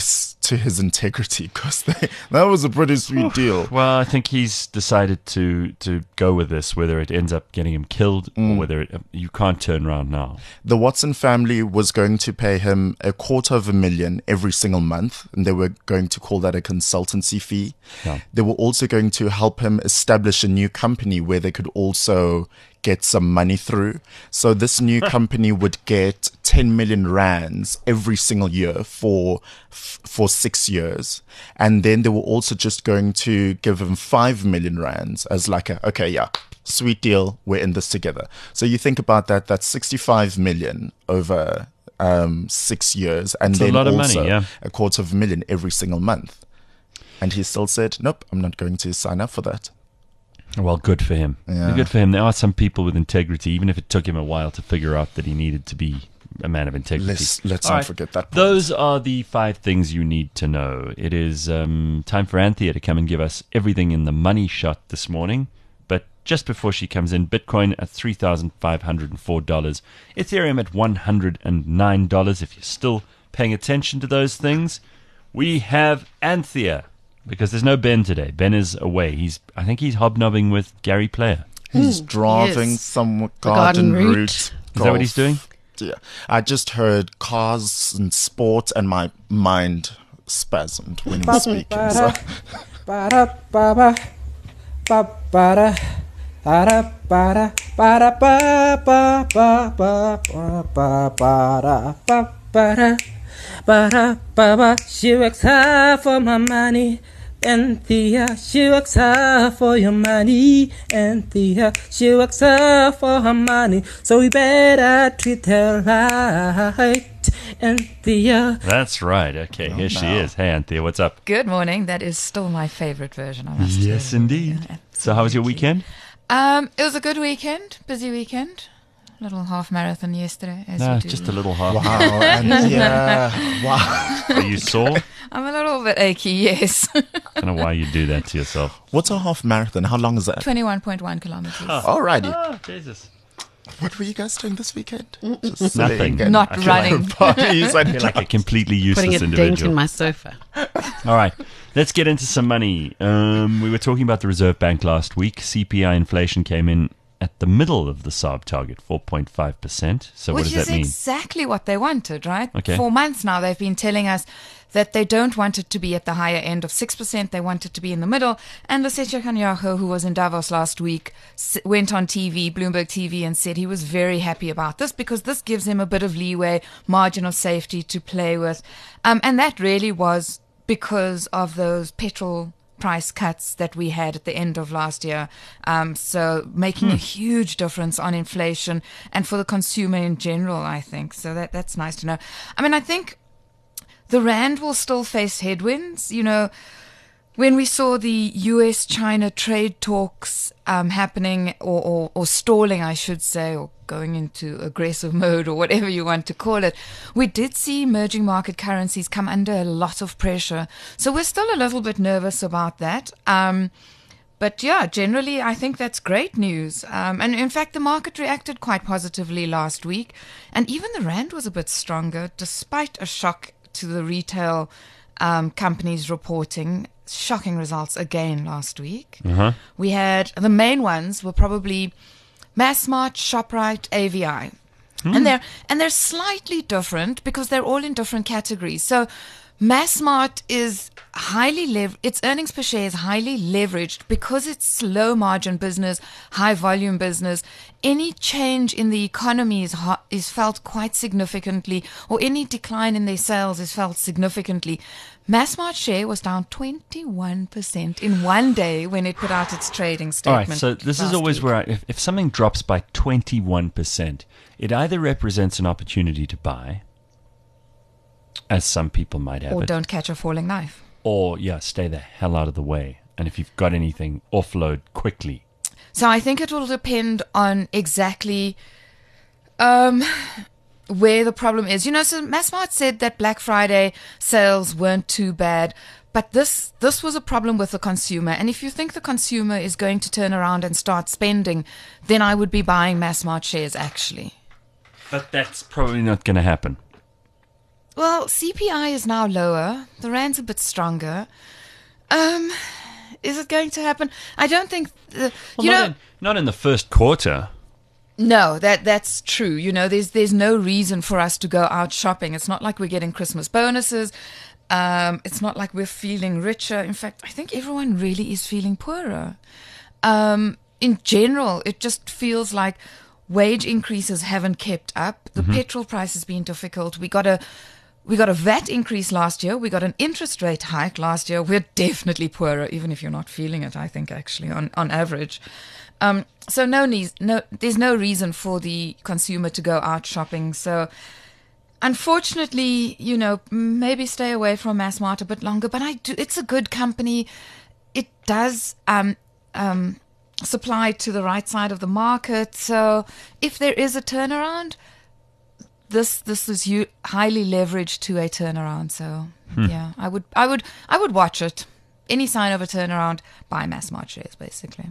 to his integrity, because that was a pretty sweet deal. Well, I think he's decided to go with this, whether it ends up getting him killed or whether you can't turn around now. The Watson family was going to pay him $250,000 every single month, and they were going to call that a consultancy fee. Yeah. They were also going to help him establish a new company where they could also get some money through. So this new company would get 10 million rands every single year for 6 years. And then they were also just going to give him 5 million rands as like sweet deal, we're in this together. So you think about that, that's 65 million over 6 years, and That's a then lot of also money, yeah. $250,000 every single month. And he still said, nope, I'm not going to sign up for that. Well, good for him. Yeah. Good for him. There are some people with integrity, even if it took him a while to figure out that he needed to be a man of integrity. Let's All not right. forget that point. Those are the 5 things you need to know. It is time for Anthea to come and give us everything in the money shot this morning. But just before she comes in, Bitcoin at $3,504, Ethereum at $109. If you're still paying attention to those things, we have Anthea. Because there's no Ben today. Ben is away. I think he's hobnobbing with Gary Player. He's driving yes. some The garden garden route. route. Is that what he's doing? Yeah. I just heard cars and sport, and my mind spasmed when he was speaking. So. She works hard for my money, Anthea. She works hard for your money, Anthea. She works hard for her money, so we better treat her right, Anthea. That's right. Okay, here she is. Hey, Anthea, what's up? Good morning. That is still my favorite version, I must Yes, say. indeed. Yeah, So how was your weekend? It was a good weekend, busy weekend. Little half marathon yesterday, as No, you do. just a little half. Wow, and yeah, wow. Are you sore? I'm a little bit achy, yes. I don't know why you do that to yourself. What's a half marathon? How long is that? 21.1 kilometers. Alrighty. Oh, Jesus. What were you guys doing this weekend? Nothing. Not I feel running. Parties I and feel like a completely useless Putting a dent individual. in my sofa. All right, let's get into some money. We were talking about the Reserve Bank last week. CPI inflation came in at the middle of the SARB target, 4.5%. So what Which does is that mean? exactly what they wanted, right? Okay. For months now, they've been telling us that they don't want it to be at the higher end of 6%. They want it to be in the middle. And Lesetja Kganyago, who was in Davos last week, went on TV, Bloomberg TV, and said he was very happy about this because this gives him a bit of leeway, margin of safety to play with. And that really was because of those petrol price cuts that we had at the end of last year. So making a huge difference on inflation and for the consumer in general, I think. So that's nice to know. I mean, I think the Rand will still face headwinds. You know, when we saw the US-China trade talks happening or stalling, I should say, or going into aggressive mode or whatever you want to call it, we did see emerging market currencies come under a lot of pressure. So we're still a little bit nervous about that. But yeah, generally, I think that's great news. And in fact, the market reacted quite positively last week. And even the Rand was a bit stronger, despite a shock to the retail companies reporting. Shocking results again last week. We had the main ones were probably Massmart, Shoprite, AVI. And they're slightly different because they're all in different categories. So Massmart is its earnings per share is highly leveraged because it's low margin business, high volume business. Any change in the economy is felt quite significantly, or any decline in their sales is felt significantly. Massmart share was down 21% in one day when it put out its trading All statement. right, so this is last always week. where if something drops by 21%, it either represents an opportunity to buy, as some people might have Or it, don't catch a falling knife. or stay the hell out of the way. And if you've got anything, offload quickly. So I think it will depend on exactly where the problem is. You know, so Massmart said that Black Friday sales weren't too bad, but this was a problem with the consumer. And if you think the consumer is going to turn around and start spending, then I would be buying Massmart shares, actually. But that's probably not going to happen. Well, CPI is now lower. The rand's a bit stronger. Is it going to happen? I don't think. Not in the first quarter. No, that's true. There's no reason for us to go out shopping. It's not like we're getting Christmas bonuses. It's not like we're feeling richer. In fact, I think everyone really is feeling poorer. In general, it just feels like wage increases haven't kept up. The petrol price has been difficult. We got a VAT increase last year. We got an interest rate hike last year. We're definitely poorer, even if you're not feeling it, I think, actually, on average. So there's no reason for the consumer to go out shopping. So unfortunately, maybe stay away from Massmart a bit longer. But it's a good company. It does supply to the right side of the market. So if there is a turnaround, this is highly leveraged to a turnaround. So yeah, I would watch it. Any sign of a turnaround, buy Massmart shares, basically.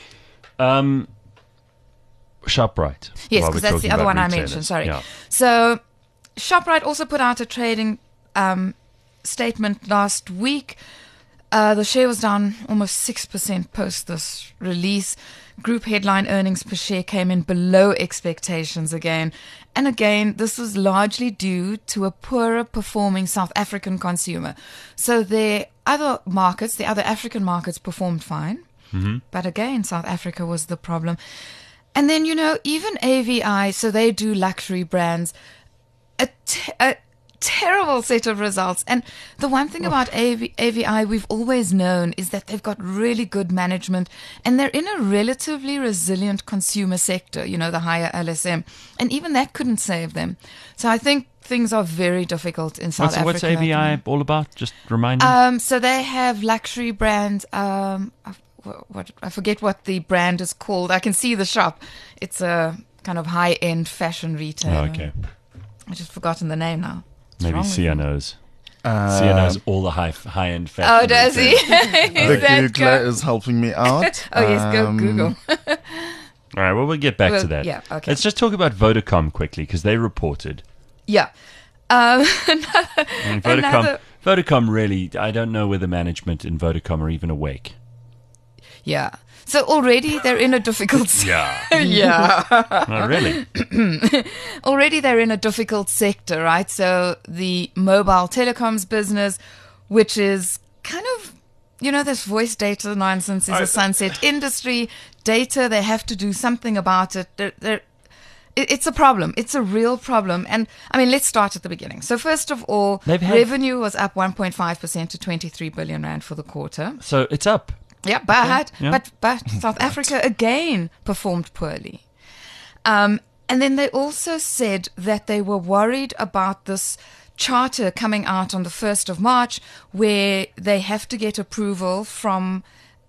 ShopRite. Yes, because that's the other one I mentioned. Sorry. Yeah. So ShopRite also put out a trading statement last week. The share was down almost 6% post this release. Group headline earnings per share came in below expectations again. And again, this was largely due to a poorer performing South African consumer. So the other African markets performed fine. Mm-hmm. But again, South Africa was the problem. And then, even AVI, so they do luxury brands, a terrible set of results. And the one thing about AVI we've always known is that they've got really good management and they're in a relatively resilient consumer sector, the higher LSM. And even that couldn't save them. So I think things are very difficult in South Africa. What's AVI all about? Just remind me. So they have luxury brands. I forget what the brand is called. I can see the shop. It's a kind of high-end fashion retailer. Oh, okay. I've just forgotten the name now. Maybe Sia knows. Sia knows all the high-end fashion. Oh, does he? The Googler is helping me out. Oh, yes, go Google. All right, well, we'll get back to that. Yeah, okay. Let's just talk about Vodacom quickly, because they reported. Yeah. Vodacom really, I don't know whether management in Vodacom are even awake. Yeah. So already they're in a difficult... Yeah. Yeah. Oh, really? Already they're in a difficult sector, right? So the mobile telecoms business, which is kind of, this voice data nonsense is a sunset industry. Data, they have to do something about it. It's a problem. It's a real problem. And, let's start at the beginning. So first of all, revenue was up 1.5% to 23 billion rand for the quarter. So it's up. Yeah, but South Africa again performed poorly. And then they also said that they were worried about this charter coming out on the 1st of March where they have to get approval from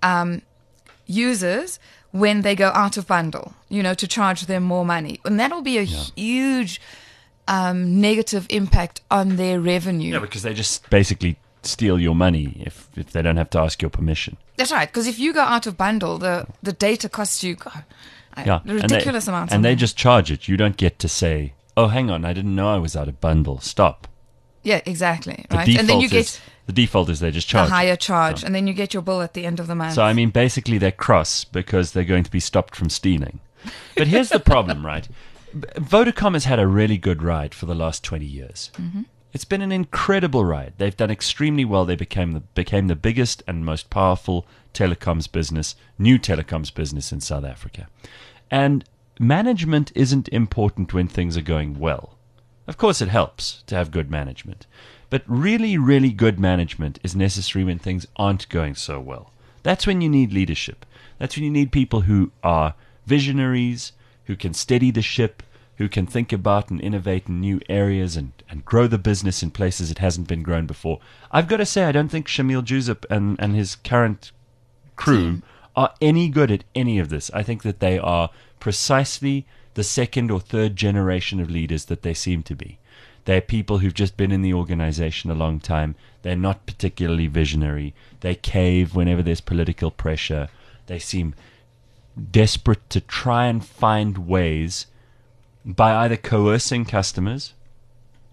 users when they go out of bundle, to charge them more money. And that'll be a huge negative impact on their revenue. Yeah, because they just basically steal your money if they don't have to ask your permission. That's right, because if you go out of bundle, the data costs you ridiculous amounts. And they just charge it. You don't get to say, oh, hang on, I didn't know I was out of bundle. Stop. Yeah, exactly. Right. And then you get the default is they just charge a higher charge, and then you get your bill at the end of the month. So, basically they're cross because they're going to be stopped from stealing. But here's the problem, right? Vodacom has had a really good ride for the last 20 years. Mm-hmm. It's been an incredible ride. They've done extremely well. They became the biggest and most powerful new telecoms business in South Africa. And management isn't important when things are going well. Of course, it helps to have good management. But really, really good management is necessary when things aren't going so well. That's when you need leadership. That's when you need people who are visionaries, who can steady the ship, who can think about and innovate in new areas and grow the business in places it hasn't been grown before. I've got to say, I don't think Shamil Juzip and his current crew are any good at any of this. I think that they are precisely the second or third generation of leaders that they seem to be. They're people who've just been in the organization a long time. They're not particularly visionary. They cave whenever there's political pressure. They seem desperate to try and find ways by either coercing customers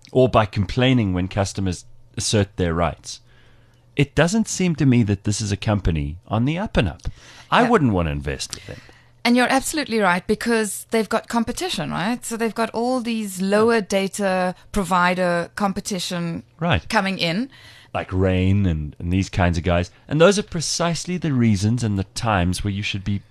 or by complaining when customers assert their rights. It doesn't seem to me that this is a company on the up and up. I wouldn't want to invest with them. And you're absolutely right, because they've got competition, right? So they've got all these lower data provider competition coming in. Like Rain and these kinds of guys. And those are precisely the reasons and the times where you should be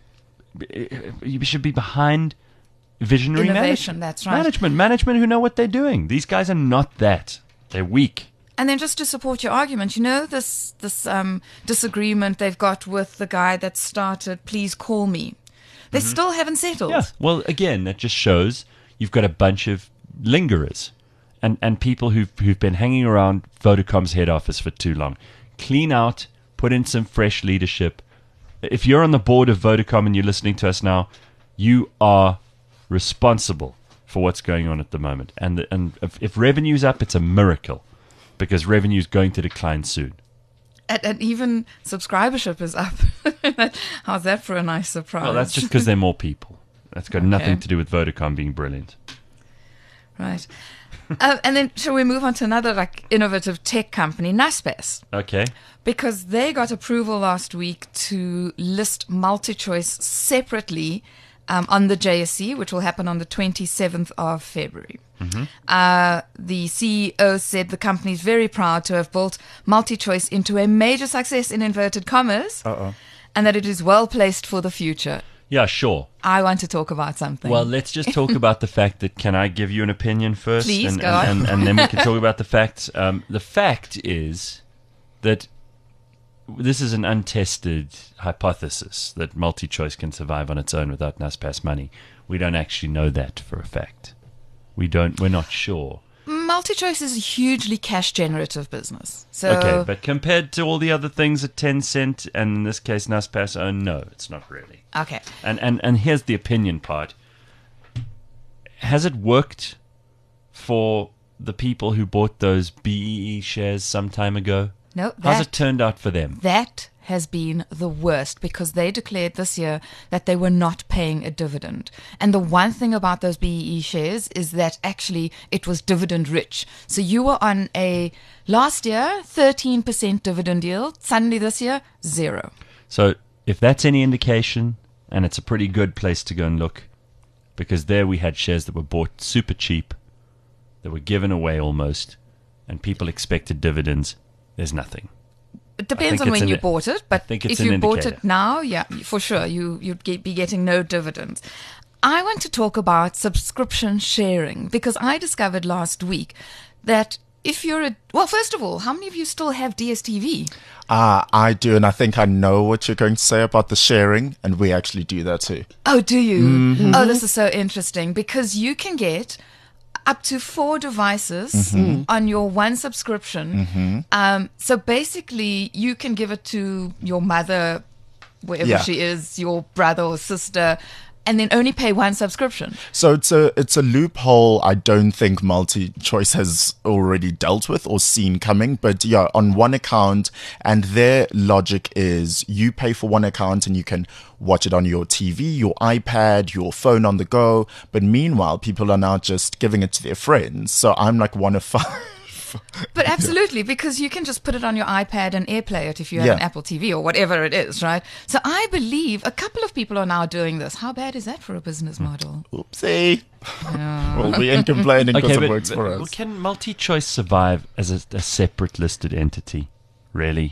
behind visionary Innovation, that's right. Management who know what they're doing. These guys are not that. They're weak. And then just to support your argument, this disagreement they've got with the guy that started Please Call Me. They still haven't settled. Yeah. Well, again, that just shows you've got a bunch of lingerers and people who've been hanging around Vodacom's head office for too long. Clean out, put in some fresh leadership. If you're on the board of Vodacom and you're listening to us now, you are responsible for what's going on at the moment. And if revenue's up, it's a miracle, because revenue's going to decline soon. And even subscribership is up. How's that for a nice surprise? Well, that's just because there are more people. That's got nothing to do with Vodacom being brilliant. Right. And then shall we move on to another innovative tech company, Naspers? Okay. Because they got approval last week to list MultiChoice separately on the JSE, which will happen on the 27th of February. The CEO said the company is very proud to have built MultiChoice into a major success in inverted commas, and that it is well placed for the future. Yeah, sure. I want to talk about something. Well, let's just talk about the fact that, can I give you an opinion first? Please, go on. And then we can talk about the facts. The fact is that this is an untested hypothesis that MultiChoice can survive on its own without Naspers money. We don't actually know that for a fact. We're not sure. MultiChoice is a hugely cash generative business. So okay, but compared to all the other things at Tencent, and in this case Naspers own, no, it's not really. Okay. And here's the opinion part. Has it worked for the people who bought those BEE shares some time ago? No. How's it turned out for them? That has been the worst, because they declared this year that they were not paying a dividend. And the one thing about those BEE shares is that actually it was dividend rich. So you were on a, last year, 13% dividend yield. Suddenly this year, 0. So if that's any indication, and it's a pretty good place to go and look, because there we had shares that were bought super cheap, that were given away almost, and people expected dividends. There's nothing. It depends on when you bought it, but if you bought it now, yeah, for sure, you'd be getting no dividends. I want to talk about subscription sharing, because I discovered last week that if you're first of all, how many of you still have DSTV? I do, and I think I know what you're going to say about the sharing, and we actually do that too. Oh, do you? Mm-hmm. Oh, this is so interesting, because you can get up to 4 devices on your one subscription. So basically, you can give it to your mother, wherever she is, your brother or sister, and then only pay one subscription. So it's a loophole I don't think MultiChoice has already dealt with or seen coming. But yeah, on one account, and their logic is you pay for one account and you can watch it on your TV, your iPad, your phone on the go. But meanwhile, people are now just giving it to their friends. So I'm like one of 5. But absolutely, because you can just put it on your iPad and AirPlay it if you have an Apple TV or whatever it is, right? So I believe a couple of people are now doing this. How bad is that for a business model? Oopsie. Well, we ain't complaining because it works for us. Can MultiChoice survive as a separate listed entity? Really?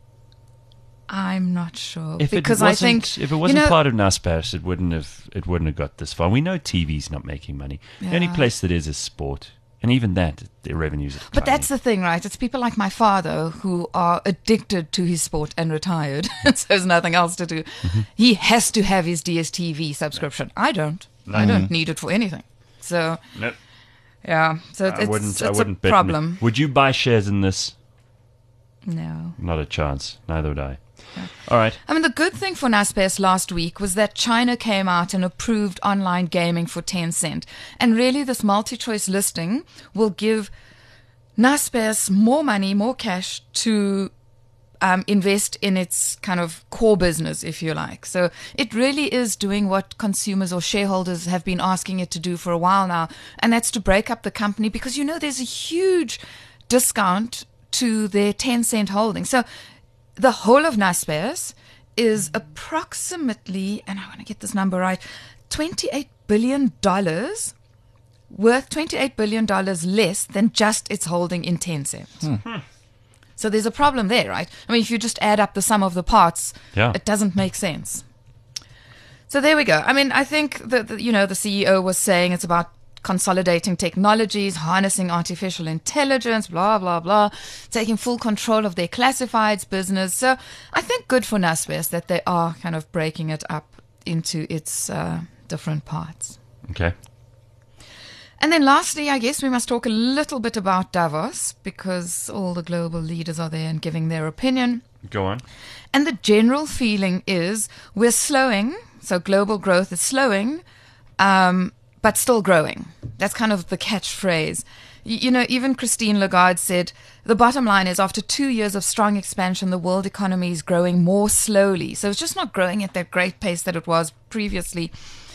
I'm not sure. If it wasn't part of Naspers, it wouldn't have got this far. We know TV's not making money. The only place that is sport. And even that, their revenues are declining. But that's the thing, right? It's people like my father who are addicted to his sport and retired, so there's nothing else to do. He has to have his DSTV subscription. I don't. I don't need it for anything. So, nope. Yeah. So it's a problem. Would you buy shares in this? No. Not a chance. Neither would I. Yeah. All right. I mean, the good thing for Naspers last week was that China came out and approved online gaming for Tencent. And really, this MultiChoice listing will give Naspers more money, more cash to invest in its kind of core business, if you like. So it really is doing what consumers or shareholders have been asking it to do for a while now, and that's to break up the company, because there's a huge discount to their Tencent holding. So the whole of Naspers is approximately, and I want to get this number right, $28 billion, worth $28 billion less than just its holding in Tencent. So there's a problem there, right? I mean, if you just add up the sum of the parts, it doesn't make sense. So there we go. I mean, I think that the CEO was saying it's about consolidating technologies, harnessing artificial intelligence, blah, blah, blah, taking full control of their classifieds business. So I think good for Naspers that they are kind of breaking it up into its different parts. Okay. And then lastly, I guess we must talk a little bit about Davos, because all the global leaders are there and giving their opinion. Go on. And the general feeling is we're slowing, so global growth is slowing, but still growing. That's kind of the catchphrase. Even Christine Lagarde said, the bottom line is after 2 years of strong expansion, the world economy is growing more slowly. So it's just not growing at that great pace that it was previously.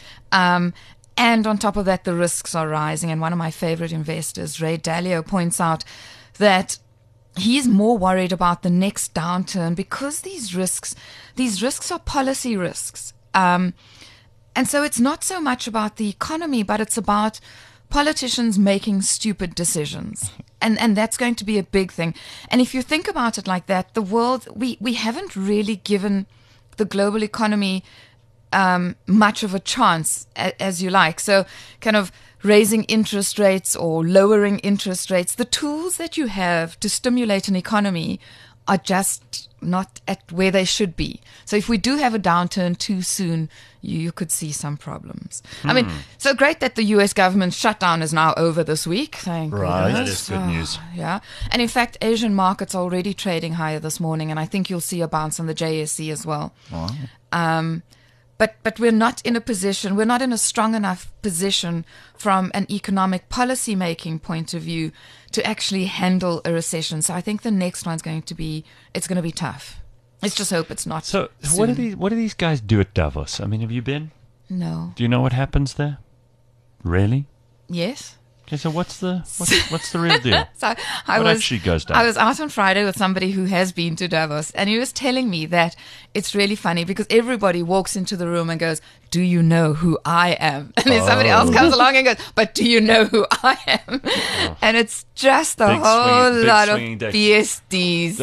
And on top of that, the risks are rising. And one of my favorite investors, Ray Dalio, points out that he's more worried about the next downturn because these risks are policy risks. And so it's not so much about the economy, but it's about politicians making stupid decisions. And that's going to be a big thing. And if you think about it like that, the world, we haven't really given the global economy much of a chance, as you like. So kind of raising interest rates or lowering interest rates, the tools that you have to stimulate an economy are just not at where they should be. So if we do have a downturn too soon, you could see some problems. I mean, so great that the US government shutdown is now over this week. Thank Right. goodness. That is good news. Yeah. And in fact, Asian markets are already trading higher this morning, and I think you'll see a bounce on the JSE as well. Wow. But we're not in a strong enough position from an economic policy making point of view to actually handle a recession. So I think the next one's going to be tough. Let's just hope it's not. So soon. what do these guys do at Davos? I mean, have you been? No. Do you know what happens there? Really? Yes. Okay, so what's the real deal? So what actually goes down? I was out on Friday with somebody who has been to Davos, and he was telling me that it's really funny because everybody walks into the room and goes, "Do you know who I am?" And then somebody else comes along and goes, "But do you know who I am?" And it's just a whole lot of PhDs.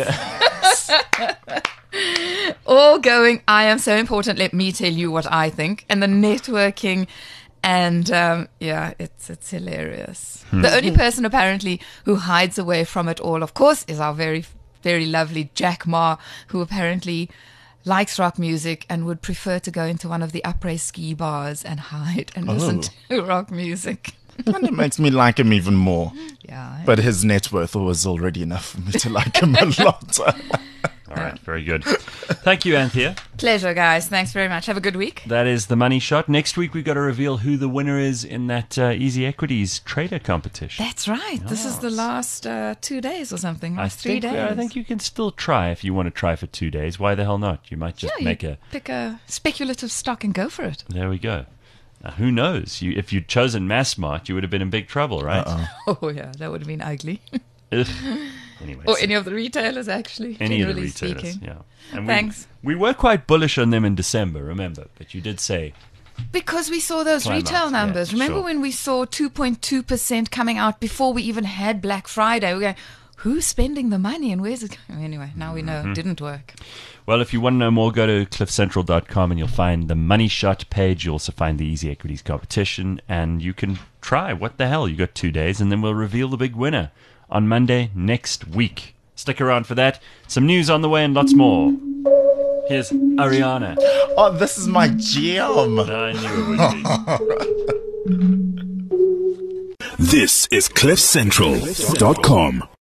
All going, "I am so important, let me tell you what I think." And the networking. And it's hilarious. The only person apparently who hides away from it all, of course, is our very, very lovely Jack Ma, who apparently likes rock music and would prefer to go into one of the après-ski bars and hide and listen to rock music. And it makes me like him even more. Yeah. But his net worth was already enough for me to like him a lot. All right, very good. Thank you, Anthea. Pleasure, guys. Thanks very much. Have a good week. That is the Money Shot. Next week, we've got to reveal who the winner is in that Easy Equities trader competition. That's right. Yes. This is the last 2 days or something. Last 3 days. I think you can still try if you want to try for 2 days. Why the hell not? You might just pick a speculative stock and go for it. There we go. Who knows? If you'd chosen Massmart, you would have been in big trouble, right? Oh, yeah. That would have been ugly. Anyway, or any of the retailers, actually. Any of the retailers, speaking. yeah. And Thanks. We were quite bullish on them in December, remember? But you did say... Because we saw those retail numbers. Remember when we saw 2.2% coming out before we even had Black Friday? We were going, who's spending the money and where's it going? Anyway, now we know it didn't work. Well, if you want to know more, go to cliffcentral.com and you'll find the Money Shot page. You'll also find the Easy Equities competition. And you can try. What the hell? You got 2 days and then we'll reveal the big winner on Monday next week. Stick around for that. Some news on the way and lots more. Here's Ariana. Oh, this is my jam. I knew it would be. This is CliffCentral.com.